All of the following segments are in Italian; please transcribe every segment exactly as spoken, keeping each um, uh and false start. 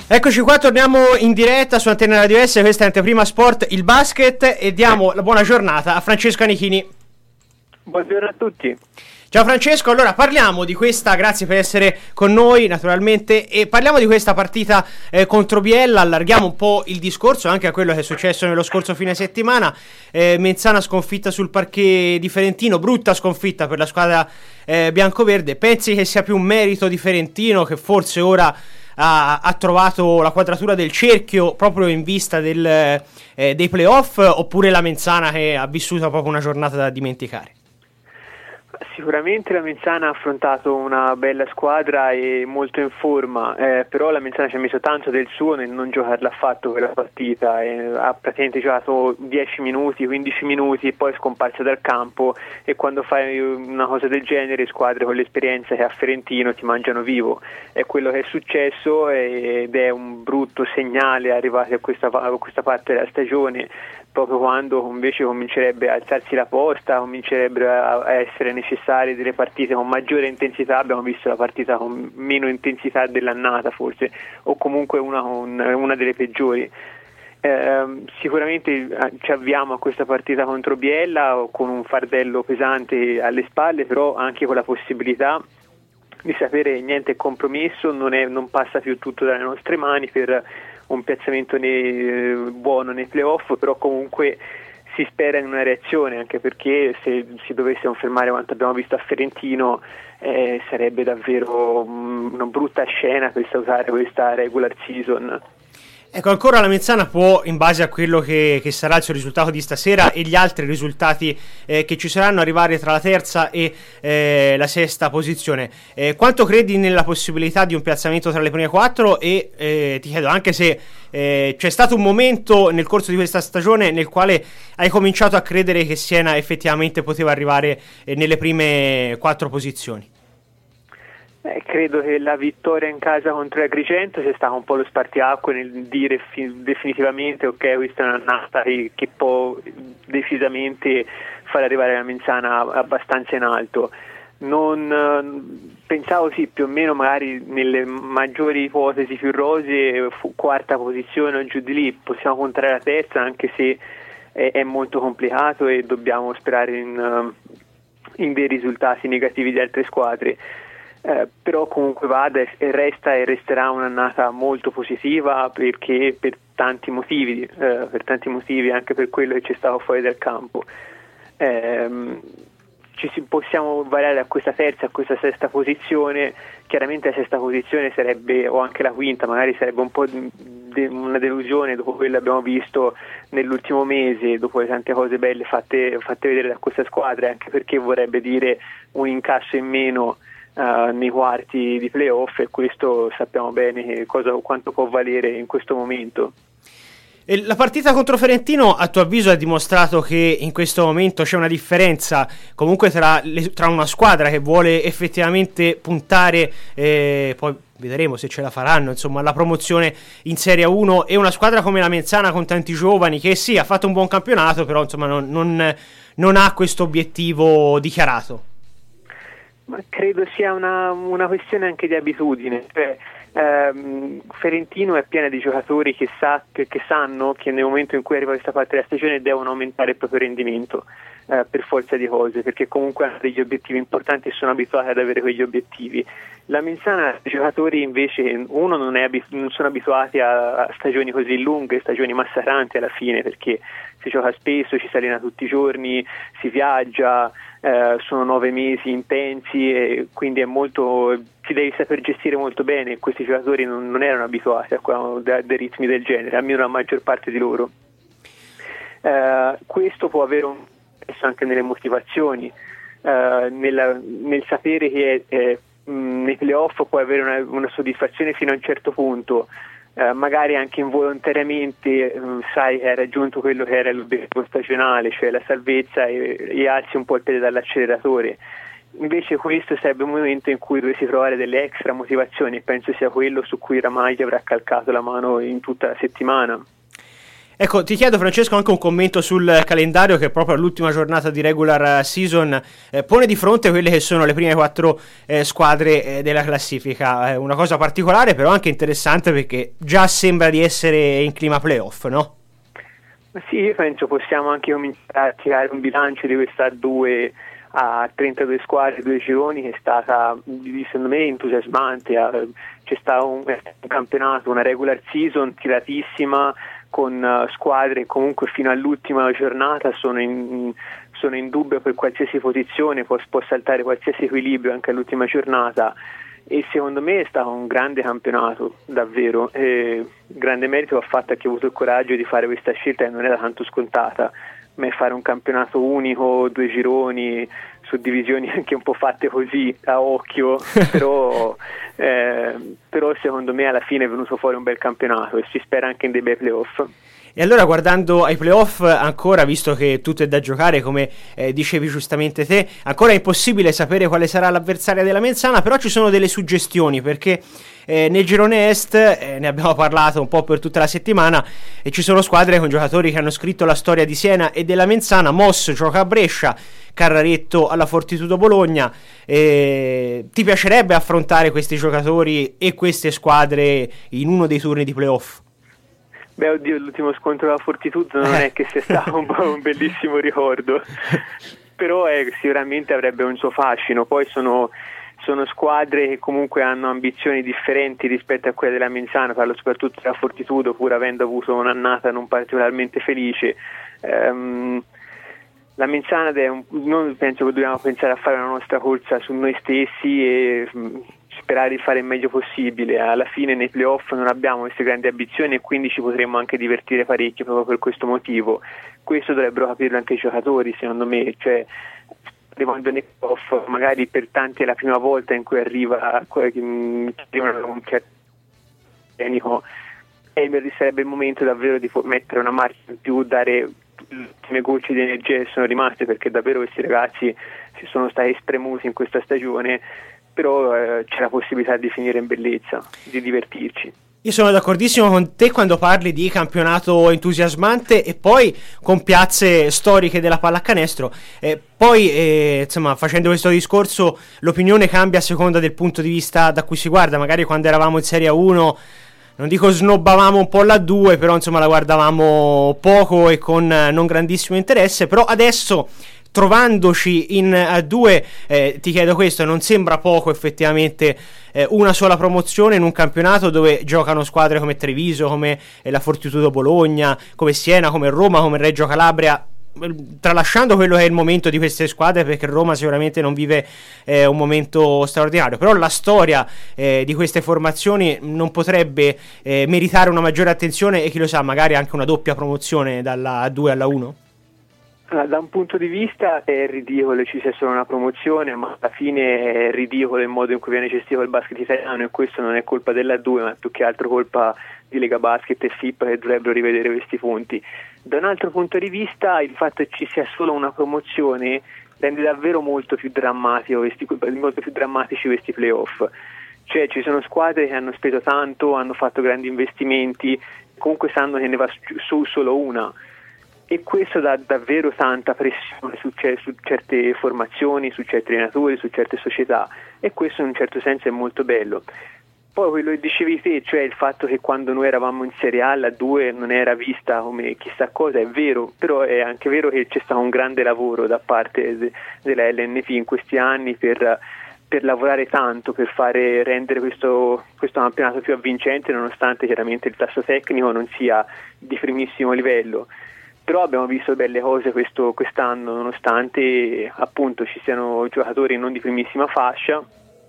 Eccoci qua, torniamo in diretta su Antenna Radio S, questa è Anteprima Sport, il basket, e diamo la buona giornata a Francesco Anichini. Buongiorno a tutti. Ciao Francesco, allora parliamo di questa, grazie per essere con noi naturalmente, e parliamo di questa partita eh, contro Biella. Allarghiamo un po' il discorso anche a quello che è successo nello scorso fine settimana. eh, Menzana sconfitta sul parquet di Ferentino, brutta sconfitta per la squadra eh, biancoverde. Pensi che sia più un merito di Ferentino, che forse ora ha, ha trovato la quadratura del cerchio proprio in vista del, eh, dei playoff, oppure la Menzana che ha vissuto proprio una giornata da dimenticare? Sicuramente la Menzana ha affrontato una bella squadra e molto in forma, eh, però la Menzana ci ha messo tanto del suo nel non giocarla affatto quella partita. Eh, ha praticamente giocato dieci minuti, quindici minuti e poi è scomparsa dal campo, e quando fai una cosa del genere squadre con l'esperienza che ha Ferentino ti mangiano vivo. È quello che è successo ed è un brutto segnale arrivati a questa, a questa parte della stagione, proprio quando invece comincerebbe a alzarsi la posta, comincerebbero a essere necessarie delle partite con maggiore intensità. Abbiamo visto la partita con meno intensità dell'annata forse, o comunque una, con, una delle peggiori. Eh, sicuramente ci avviamo a questa partita contro Biella con un fardello pesante alle spalle, però anche con la possibilità di sapere niente è compromesso, non, è, non passa più tutto dalle nostre mani per un piazzamento nei, buono nei playoff, però comunque si spera in una reazione, anche perché se si dovesse confermare quanto abbiamo visto a Ferentino eh, sarebbe davvero um, una brutta scena per salutare questa regular season. Ecco, ancora la Menzana può, in base a quello che, che sarà il suo risultato di stasera e gli altri risultati eh, che ci saranno, arrivare tra la terza e eh, la sesta posizione. Eh, quanto credi nella possibilità di un piazzamento tra le prime quattro? E eh, ti chiedo anche se eh, c'è stato un momento nel corso di questa stagione nel quale hai cominciato a credere che Siena effettivamente poteva arrivare eh, nelle prime quattro posizioni. Eh, credo che la vittoria in casa contro Agrigento sia stato un po' lo spartiacque nel dire fi- definitivamente ok, questa è un'annata che, che può decisamente far arrivare la Menzana abbastanza in alto. Non eh, pensavo sì, più o meno magari nelle maggiori ipotesi più rosee, fu quarta posizione o giù di lì, possiamo puntare la terza, anche se è, è molto complicato e dobbiamo sperare in, in dei risultati negativi di altre squadre. Eh, però comunque vada e resta e resterà un'annata molto positiva, perché per tanti motivi, eh, per tanti motivi anche per quello che c'è stato fuori dal campo. Eh, ci si, possiamo variare a questa terza, a questa sesta posizione. Chiaramente la sesta posizione sarebbe, o anche la quinta, magari sarebbe un po' de, una delusione dopo quello che abbiamo visto nell'ultimo mese, dopo le tante cose belle fatte, fatte vedere da questa squadra, anche perché vorrebbe dire un incasso in meno Uh, nei quarti di playoff, e questo sappiamo bene cosa, quanto può valere in questo momento. E la partita contro Ferentino, a tuo avviso, ha dimostrato che in questo momento c'è una differenza comunque tra, le, tra una squadra che vuole effettivamente puntare, eh, poi vedremo se ce la faranno, insomma, la promozione in Serie uno, e una squadra come la Menzana con tanti giovani che sì, ha fatto un buon campionato, però insomma non, non, non ha questo obiettivo dichiarato? Ma credo sia una, una questione anche di abitudine. Cioè, ehm, Ferentino è piena di giocatori che, sa, che, che sanno che nel momento in cui arriva questa parte della stagione devono aumentare il proprio rendimento, eh, per forza di cose, perché comunque hanno degli obiettivi importanti e sono abituati ad avere quegli obiettivi. La Menzana, i giocatori invece, uno non, è abit- non sono abituati a, a stagioni così lunghe, stagioni massacranti alla fine, perché si gioca spesso, ci si allena tutti i giorni, si viaggia, eh, sono nove mesi intensi, e quindi è molto, ti devi saper gestire molto bene. Questi giocatori non, non erano abituati a, a dei ritmi del genere, almeno la maggior parte di loro. Eh, questo può avere un peso anche nelle motivazioni, eh, nella, nel sapere che è, è, mh, nei playoff puoi avere una, una soddisfazione fino a un certo punto. Uh, magari anche involontariamente um, sai che hai raggiunto quello che era l'obiettivo stagionale, cioè la salvezza, e, e alzi un po' il piede dall'acceleratore. Invece questo sarebbe un momento in cui dovresti trovare delle extra motivazioni, e penso sia quello su cui Ramaglia avrà calcato la mano in tutta la settimana. Ecco, ti chiedo Francesco anche un commento sul calendario che proprio all'ultima giornata di regular season eh, pone di fronte quelle che sono le prime quattro eh, squadre eh, della classifica. È una cosa particolare però anche interessante perché già sembra di essere in clima playoff, no? Sì, io penso possiamo anche cominciare a tirare un bilancio di questa A due a trentadue squadre, due gironi, che è stata secondo me entusiasmante. C'è stato un, un campionato, una regular season tiratissima, con uh, squadre che comunque fino all'ultima giornata sono in, sono in dubbio per qualsiasi posizione, può, può saltare qualsiasi equilibrio anche all'ultima giornata, e secondo me è stato un grande campionato, davvero. E grande merito ha fatto a chi ha avuto il coraggio di fare questa scelta che non era tanto scontata, ma fare un campionato unico, due gironi, suddivisioni anche un po' fatte così a occhio, però, eh, però secondo me alla fine è venuto fuori un bel campionato e si spera anche in dei bei playoff. E allora guardando ai playoff ancora, visto che tutto è da giocare come eh, dicevi giustamente te, ancora è impossibile sapere quale sarà l'avversaria della Menzana, però ci sono delle suggestioni perché eh, nel girone est eh, ne abbiamo parlato un po' per tutta la settimana e ci sono squadre con giocatori che hanno scritto la storia di Siena e della Menzana. Moss gioca a Brescia, Carraretto alla Fortitudo Bologna. Eh, ti piacerebbe affrontare questi giocatori e queste squadre in uno dei turni di playoff? Beh, oddio, l'ultimo scontro della Fortitudo non è che sia stato un, un bellissimo ricordo, però eh, sicuramente avrebbe un suo fascino. Poi sono, sono squadre che comunque hanno ambizioni differenti rispetto a quelle della Menzana, parlo soprattutto della Fortitudo, pur avendo avuto un'annata non particolarmente felice. Um, la Menzana è un, non penso che dobbiamo pensare a fare una nostra corsa su noi stessi e um, sperare di fare il meglio possibile. Alla fine nei playoff non abbiamo queste grandi ambizioni e quindi ci potremmo anche divertire parecchio proprio per questo motivo. Questo dovrebbero capirlo anche i giocatori, secondo me, cioè arrivando nei playoff magari per tanti è la prima volta in cui arriva un certo tecnico, e sarebbe il momento davvero di mettere una marcia in più, dare le ultime gocce di energia che sono rimaste, perché davvero questi ragazzi si sono stati spremuti in questa stagione, però eh, c'è la possibilità di finire in bellezza, di divertirci. Io sono d'accordissimo con te quando parli di campionato entusiasmante e poi con piazze storiche della pallacanestro. Eh, poi, eh, insomma, facendo questo discorso, l'opinione cambia a seconda del punto di vista da cui si guarda. Magari quando eravamo in Serie uno, non dico snobbavamo un po' la due, però insomma la guardavamo poco e con non grandissimo interesse. Però adesso, trovandoci in A due, eh, ti chiedo questo, non sembra poco effettivamente eh, una sola promozione in un campionato dove giocano squadre come Treviso, come eh, la Fortitudo Bologna, come Siena, come Roma, come Reggio Calabria, tralasciando quello che è il momento di queste squadre, perché Roma sicuramente non vive eh, un momento straordinario, però la storia eh, di queste formazioni non potrebbe eh, meritare una maggiore attenzione e chi lo sa, magari anche una doppia promozione dalla A due alla uno? Da un punto di vista è ridicolo ci sia solo una promozione, ma alla fine è ridicolo il modo in cui viene gestito il basket italiano, e questo non è colpa della due, ma è più che altro colpa di Lega Basket e F I P, che dovrebbero rivedere questi punti. Da un altro punto di vista il fatto che ci sia solo una promozione rende davvero molto più drammatico questi, molto più drammatici questi playoff. Cioè ci sono squadre che hanno speso tanto, hanno fatto grandi investimenti, comunque sanno che ne va su solo una, e questo dà davvero tanta pressione su, c- su certe formazioni, su certi allenatori, su certe società, e questo in un certo senso è molto bello. Poi quello che dicevi te, cioè il fatto che quando noi eravamo in Serie A la due non era vista come chissà cosa, è vero, però è anche vero che c'è stato un grande lavoro da parte de- della L N P in questi anni per, per lavorare tanto, per fare rendere questo, questo campionato più avvincente, nonostante chiaramente il tasso tecnico non sia di primissimo livello. Però abbiamo visto belle cose questo, quest'anno, nonostante appunto ci siano giocatori non di primissima fascia,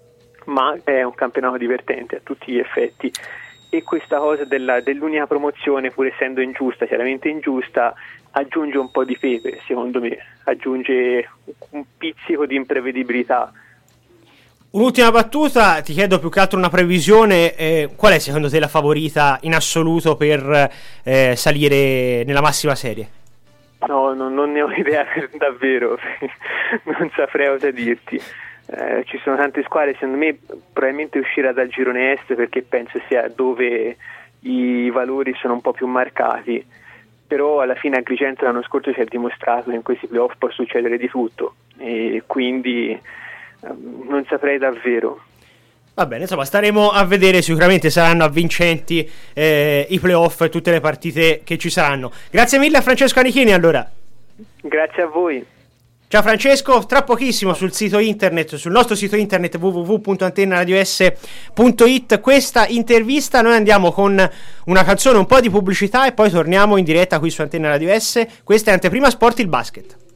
ma è un campionato divertente a tutti gli effetti. E questa cosa della, dell'unica promozione, pur essendo ingiusta, chiaramente ingiusta, aggiunge un po' di pepe, secondo me, aggiunge un pizzico di imprevedibilità. Un'ultima battuta, ti chiedo più che altro una previsione, eh, qual è secondo te la favorita in assoluto per eh, salire nella massima serie? No, no, non ne ho idea davvero, non saprei cosa dirti. Eh, ci sono tante squadre, secondo me probabilmente uscirà dal girone est, perché penso sia dove i valori sono un po' più marcati, però alla fine Agrigento l'anno scorso si è dimostrato che in questi playoff può succedere di tutto, e quindi eh, non saprei davvero. Va bene, insomma, staremo a vedere, sicuramente saranno avvincenti eh, i playoff e tutte le partite che ci saranno. Grazie mille a Francesco Anichini, allora. Grazie a voi. Ciao Francesco, tra pochissimo sul sito internet, sul nostro sito internet w w w punto antenna radio s punto i t, questa intervista. Noi andiamo con una canzone, un po' di pubblicità e poi torniamo in diretta qui su Antenna Radio S. Questa è Anteprima Sport, il basket.